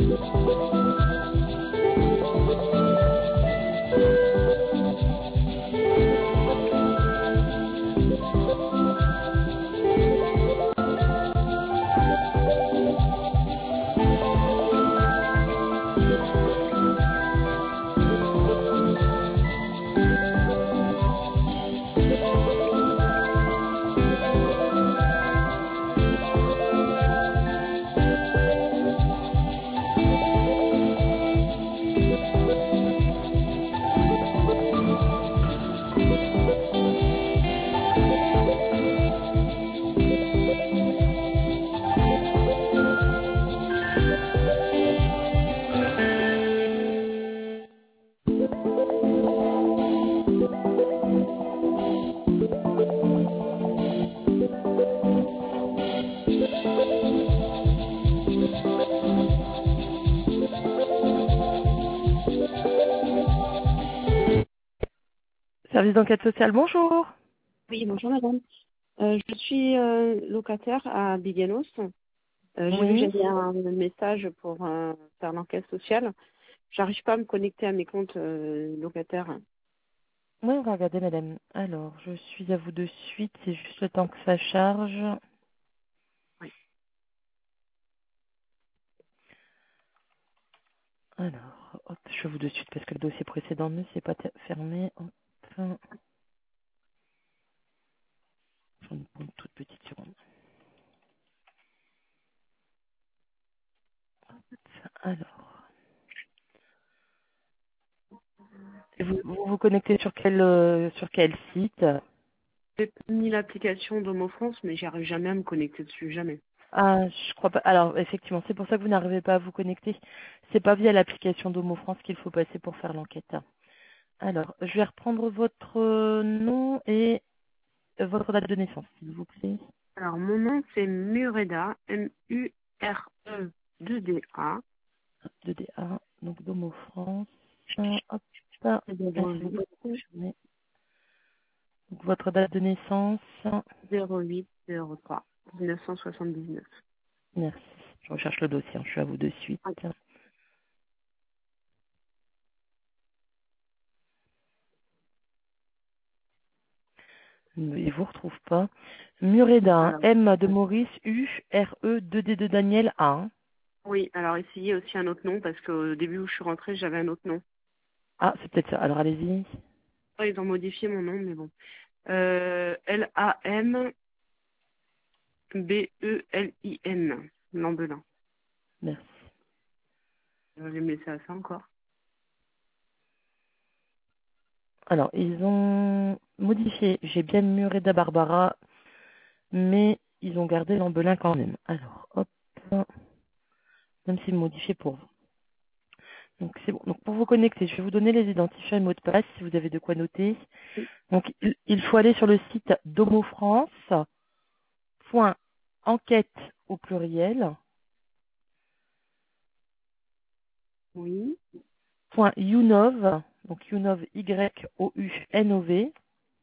Service d'enquête sociale, bonjour. Oui, bonjour madame. Je suis locataire à Biganos. J'ai vu que Oui. j'avais un message pour faire l'enquête sociale. J'arrive pas à me connecter à mes comptes locataires. Oui, on va regarder, madame. Alors, je suis à vous de suite. C'est juste le temps que ça charge. Oui. Alors, hop, je suis à vous de suite parce que le dossier précédent ne s'est pas fermé. Hop. J'en ai pour une toute petite seconde. Alors, et vous connectez sur quel site? J'ai mis l'application d'Homo France, mais j'arrive jamais à me connecter dessus, jamais. Ah, je crois pas. Alors, effectivement, c'est pour ça que vous n'arrivez pas à vous connecter. C'est pas via l'application d'Homo France qu'il faut passer pour faire l'enquête. Alors, je vais reprendre votre nom et votre date de naissance, s'il vous plaît. Alors mon nom c'est Mureda, M-U-R-E-2-D-A. 2DA, donc d'Homo France. Hop, là, s'il vous plaît, 08 confirmez. Donc, votre date de naissance. 08 03 1979. Merci. Je recherche le dossier, je suis à vous de suite. Ah, Il vous retrouve pas. Mureda, hein, alors, M de Maurice, U, R, E, 2D de Daniel, A. Hein. oui, alors essayez aussi un autre nom parce qu'au début où je suis rentrée, j'avais un autre nom. Ah, c'est peut-être ça. Alors, allez-y. Oh, ils ont modifié mon nom, mais bon. Lambelin. Lambelin. Merci. Je vais me laisser à ça encore. Alors, ils ont modifié. J'ai bien Mureda Barbara, mais ils ont gardé l'embelin quand même. Alors, hop. Même s'ils modifié pour vous. Donc, c'est bon. Donc, pour vous connecter, je vais vous donner les identifiants et mots de passe si vous avez de quoi noter. Donc, il faut aller sur le site domofrance.enquête au pluriel, Oui, .younov, donc younov, Y-O-U-N-O-V,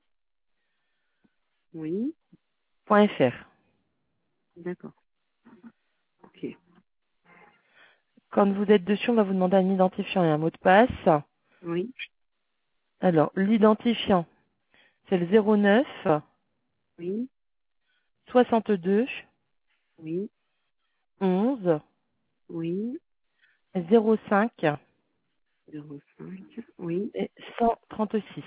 oui, .fr. d'accord. Ok. Quand vous êtes dessus, on va vous demander un identifiant et un mot de passe. Oui, Alors, l'identifiant, c'est le 09 oui, 62 oui, 11 oui. 05 05, oui. et 136.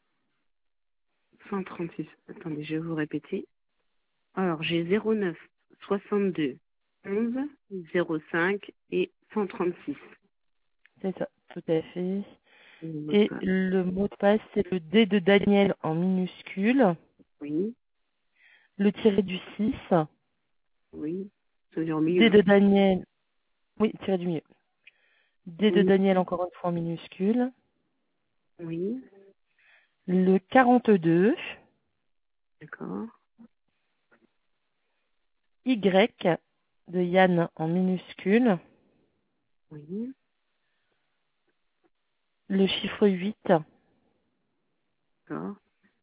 136. Attendez, je vais vous répéter. Alors, j'ai 09, 62, 11, 05 et 136. C'est ça, tout à fait. Le mot de Et passe. le mot de passe, c'est le D de Daniel en minuscule, Oui, le tiré du 6, oui. Celui en D milieu, hein. de Daniel, oui, tiré du milieu. D de Oui, Daniel encore une fois en minuscule, oui, le 42, d'accord. Y de Yann en minuscule, Oui, le chiffre 8 d'accord.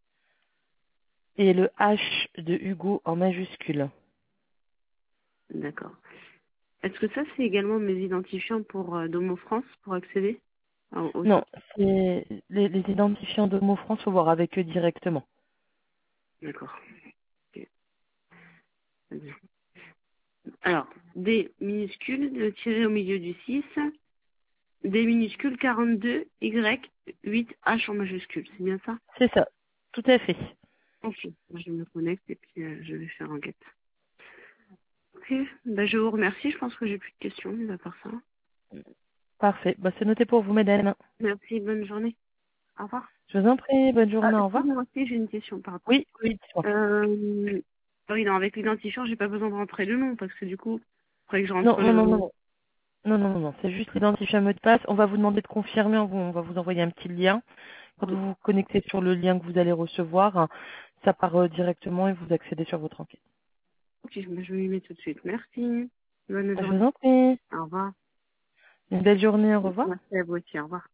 et le H de Hugo en majuscule. D'accord. Est-ce que ça, c'est également mes identifiants pour Domo France pour accéder au Non, site? c'est les identifiants de mots France, faut voir avec eux directement. D'accord. Ok, très bien. Alors, D minuscule, le tiré au milieu du 6, D minuscule 42, Y, 8, H en majuscule. C'est bien ça? C'est ça, tout à fait. Ok. Moi, je me connecte et puis je vais faire enquête. Ok. Bah, je vous remercie. Je pense que j'ai plus de questions, mis à part ça. Parfait. Bah, c'est noté pour vous, mesdames. Merci. Bonne journée. Au revoir. Je vous en prie, bonne Ah, journée, au revoir. excusez-moi, si j'ai une question, pardon. Oui, oui, dites-moi. Euh, oui, non, avec l'identifiant, j'ai pas besoin de rentrer le nom parce que du coup, il faudrait que je Non, rentre non, non, le. non. Non, non, non, non, c'est juste identifier un mot de passe. On va vous demander de confirmer, on va vous envoyer un petit lien. Quand vous vous connectez sur le lien que vous allez recevoir, ça part directement et vous accédez sur votre enquête. Ok, bah, je vais y mettre tout de suite. Merci. Bonne Je vous journée. en prie. Au revoir. Une belle journée, au revoir. Merci à vous aussi. Au revoir.